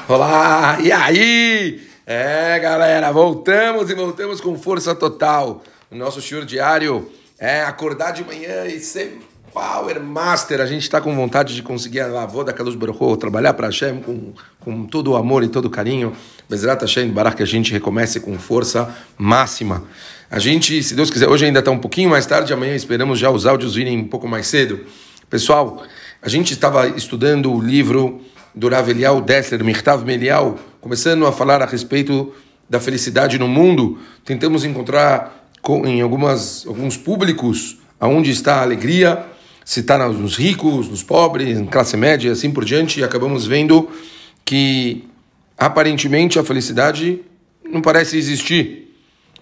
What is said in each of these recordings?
Olá, e aí? Galera, voltamos com força total. O nosso shiur diário é acordar de manhã e ser Power Master. A gente está com vontade de conseguir a lavô da Kadosh Baruch Hu, trabalhar para Hashem com todo o amor e todo o carinho. Bezrat Hashem, Barak, que a gente recomece com força máxima. A gente, se Deus quiser, hoje ainda está um pouquinho mais tarde, amanhã esperamos já os áudios virem um pouco mais cedo. Pessoal, a gente estava estudando o livro do Rav Eliyahu Dessler, Mirtav Melial, começando a falar a respeito da felicidade no mundo. Tentamos encontrar em alguns públicos aonde está a alegria, se está nos ricos, nos pobres, em classe média e assim por diante, e acabamos vendo que aparentemente a felicidade não parece existir.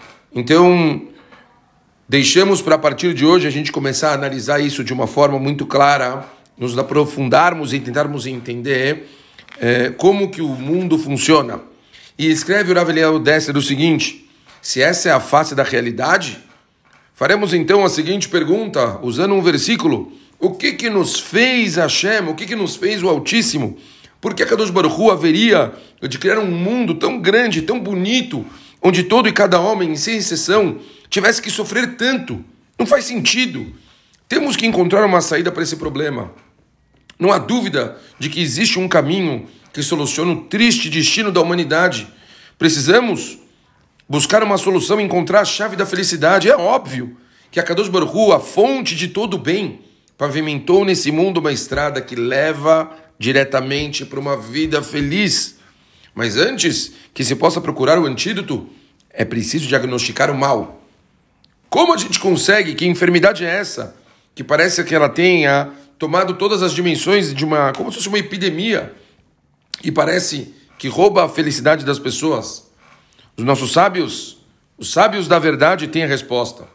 Então, deixamos para a partir de hoje a gente começar a analisar isso de uma forma muito clara, nos aprofundarmos e tentarmos entender como que o mundo funciona. E escreve o Rav Eliyahu Dessler o seguinte: se essa é a face da realidade, faremos então a seguinte pergunta, usando um versículo: o que nos fez Hashem, o que nos fez o Altíssimo? Por que a Kadosh Baruch Hu haveria de criar um mundo tão grande, tão bonito, onde todo e cada homem, sem exceção, tivesse que sofrer tanto? Não faz sentido. Temos que encontrar uma saída para esse problema. Não há dúvida de que existe um caminho que soluciona o triste destino da humanidade. Precisamos buscar uma solução e encontrar a chave da felicidade. É óbvio que a Kadosh Baruch Hu, a fonte de todo o bem, pavimentou nesse mundo uma estrada que leva diretamente para uma vida feliz. Mas antes que se possa procurar o antídoto, é preciso diagnosticar o mal. Como a gente consegue? Que enfermidade é essa? Que parece que ela tenha tomado todas as dimensões como se fosse uma epidemia, e parece que rouba a felicidade das pessoas. Os nossos sábios, os sábios da verdade, têm a resposta.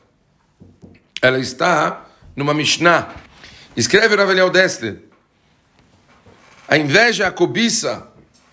Ela está numa Mishnah. Escreve o Rav Eliyahu Dessler: a inveja, a cobiça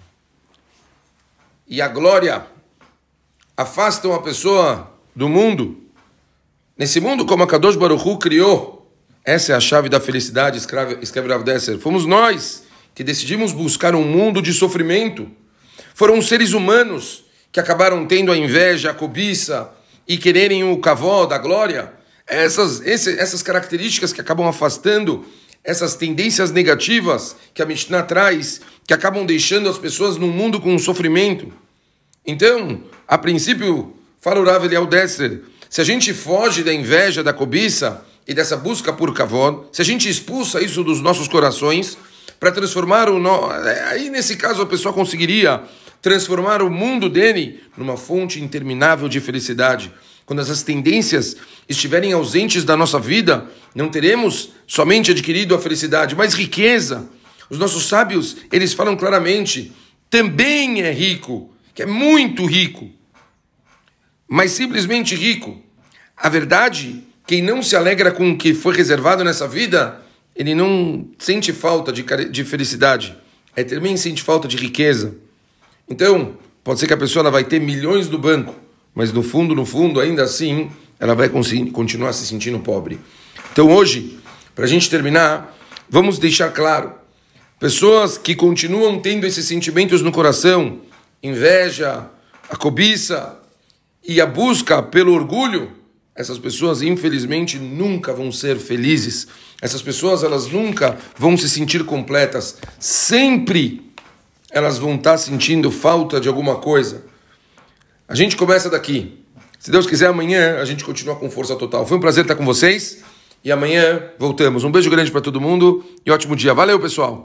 e a glória afastam a pessoa do mundo. Nesse mundo, como a Kadosh Baruch Hu criou, essa é a chave da felicidade, escreve Rav Dessler. Fomos nós que decidimos buscar um mundo de sofrimento. Foram os seres humanos que acabaram tendo a inveja, a cobiça e quererem o kavod, a glória. Essas características que acabam afastando, essas tendências negativas que a Mishnah traz, que acabam deixando as pessoas num mundo com sofrimento. Então, a princípio, fala o Rav Eliyahu Dessler, se a gente foge da inveja, da cobiça e dessa busca por kavod, se a gente expulsa isso dos nossos corações, para transformar aí nesse caso a pessoa conseguiria transformar o mundo dele numa fonte interminável de felicidade. Quando essas tendências estiverem ausentes da nossa vida, não teremos somente adquirido a felicidade, mas riqueza. Os nossos sábios, eles falam claramente, também é rico, que é muito rico, mas simplesmente rico. A verdade, quem não se alegra com o que foi reservado nessa vida, ele não sente falta de felicidade. Também sente falta de riqueza. Então, pode ser que a pessoa ela vai ter milhões no banco, mas no fundo, ainda assim, ela vai continuar se sentindo pobre. Então hoje, para a gente terminar, vamos deixar claro, pessoas que continuam tendo esses sentimentos no coração, inveja, a cobiça e a busca pelo orgulho, essas pessoas, infelizmente, nunca vão ser felizes. Essas pessoas, elas nunca vão se sentir completas. Sempre elas vão estar sentindo falta de alguma coisa. A gente começa daqui. Se Deus quiser, amanhã a gente continua com força total. Foi um prazer estar com vocês. E amanhã voltamos. Um beijo grande para todo mundo e ótimo dia. Valeu, pessoal!